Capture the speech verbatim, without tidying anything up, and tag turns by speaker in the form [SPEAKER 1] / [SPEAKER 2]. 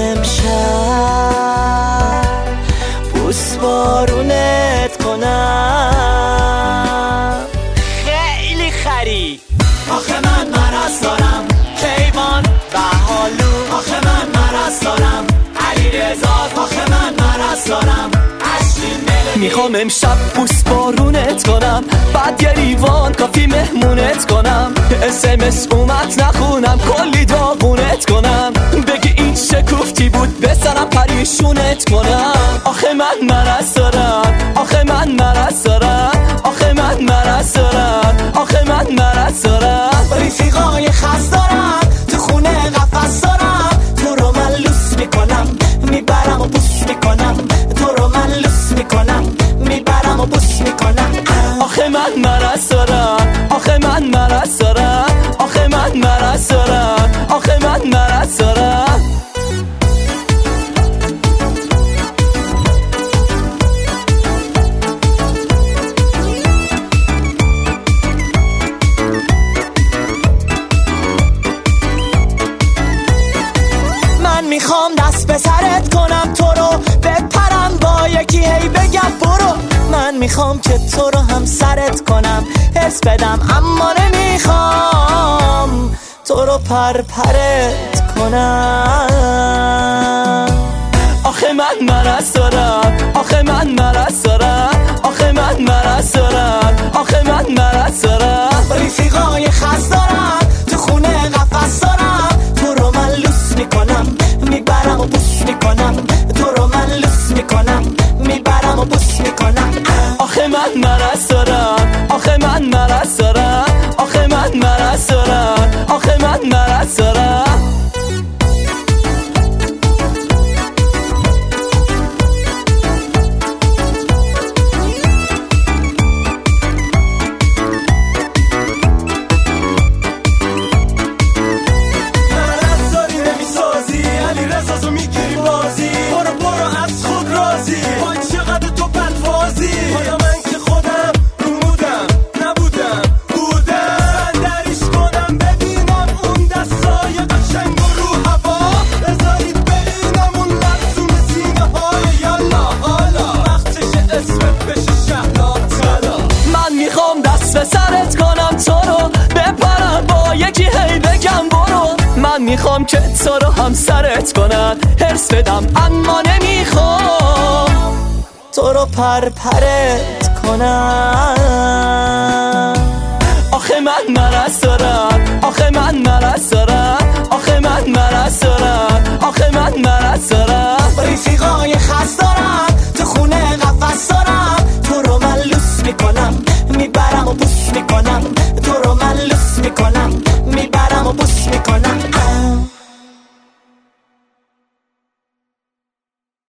[SPEAKER 1] امشب بوس بارونت کنم. خیلی خری آخه من مرض دارم، کیوان بهالو آخه من مرض دارم، علی رضا آخه من مرض دارم، میخوام امشب بوس بارونت کنم، بعد یه لیوان کافی مهمونت کنم، اس ام اس اومد نخونم کلی داغونت کنم، بگی این شکوفتی بود بزنم پریشونت کنم. آخه من مرض دارم، آخه من مرض دارم، آخه من مرض دارم، آخه من مرض دارم، رفیقای خاص دارم، تو خونه قفس دارم، تو رو من لوس میکنم میبرم و بوس میکنم، تو رو من لوس میکنم میبرم و بوس میکنم. آخه من مرض دارم، آخه من مرض دارم، آخه من مرض دارم، آخه من مرض دارم. من میخوام دست به سرت کنم، تو رو بپرم با یکی هی بگم برو، من میخوام که تو رو هم سرت کنم حس بدم، اما نمیخوام تو رو پرپرت کنم. آخه من مرض دارم، آخه من مرض دارم، آخه من مرض دارم، آخه من مرض دارم، رفیقای خاص دارم، تو خونه قفس دارم، تو رو من لوس میکنم میبرم و بوس میکنم، تو رو من لوس میکنم میبرم و بوس میکنم. آخه من مرض دارم، آخه من مرض دارم، آخه من مرض دارم، آخه من مرض دارم. میخوام که تو رو هم سرت کنن حرص بدم، اما نمیخوام تو رو پرپرت کنم. آخه من مرض دارم، آخه من مرض دارم، آخه من مرض دارم،